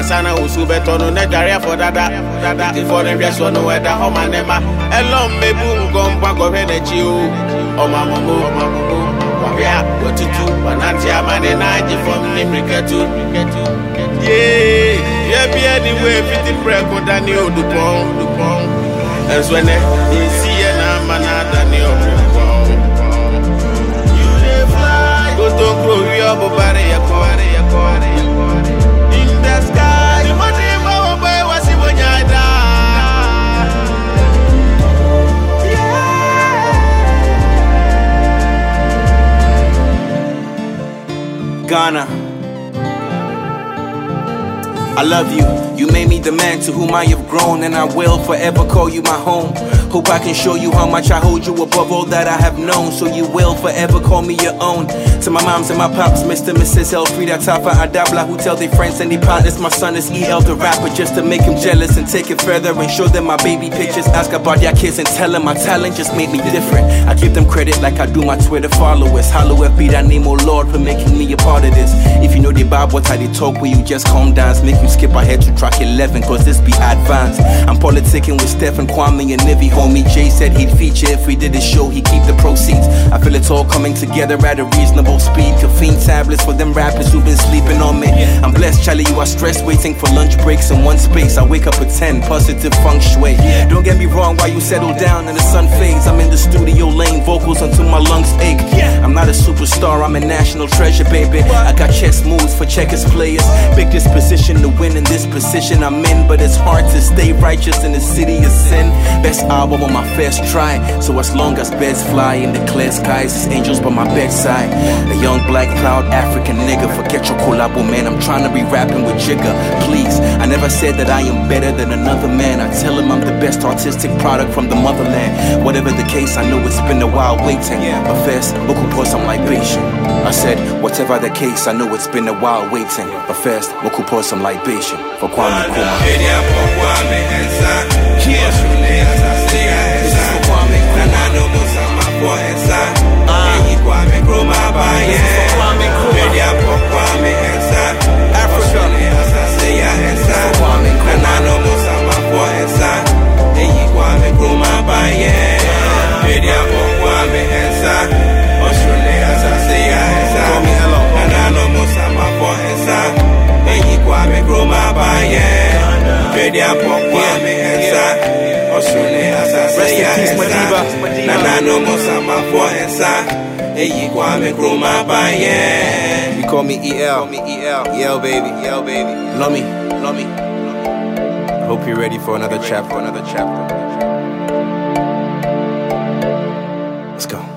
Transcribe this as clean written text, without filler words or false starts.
sana usubeto no ne dare for dada for the rest no weather homa nema elom mebu ngompa go henechi o omamumu wabia wotutu wananti amane naji from nimriketu yeah be anyway fit preko Daniel Dupont ezwene isi na mana Daniel Dupont you dey fly go to grow your body in the sky you want to go by wasibonyada Ghana, I love you. You made me the man to whom I have grown, and I will forever call you my home. Hope I can show you how much I hold you above all that I have known, so you will forever call me your own. To my moms and my pops, Mr. and Mrs. Elfrida Tafa Adabla, who tell their friends and their partners my son is EL the rapper, just to make him jealous and take it further and show them my baby pictures. Ask about their kids and tell them my talent just made me different. I give them credit like I do my Twitter followers. Hollow FB, that name, oh Lord, for making me a part of this. If you know the Bible, what how they talk, will you just calm down? Make you skip ahead to track 11, cause this be advanced. I'm politicking with Stephen Kwame and Nivy, homie. Jay said he'd feature if we did a show, he'd keep the proceeds. I feel it's all coming together at a reasonable speed. Caffeine tablets for them rappers who've been sleeping on me. I'm blessed, Charlie, you are stressed, waiting for lunch breaks in one space. I wake up at 10, positive feng shui. Don't get me wrong, while you settle down and the sun fades, I'm in the studio laying vocals until my lungs ache. I'm not a superstar, I'm a national treasure, baby. I got chess moves for checkers players. Big disposition to win in this position I'm in, but it's hard to stay righteous in the city of sin. Best album on my first try, so as long as birds fly in the clear skies, it's angels by my bedside. A young black proud African nigga, forget your collabo, man, I'm trying to be rapping with Jigga. Please, I never said that I am better than another man. I tell him I'm the best artistic product from the motherland. Whatever the case, I know it's been a while waiting, but first, beaucoup pour some libation. I said, whatever the case, I know it's been a while waiting, but first, beaucoup pour some libation for Kwame Nkrumah. You call me EL, EL baby, love me. I hope you're ready for another chapter. Let's go.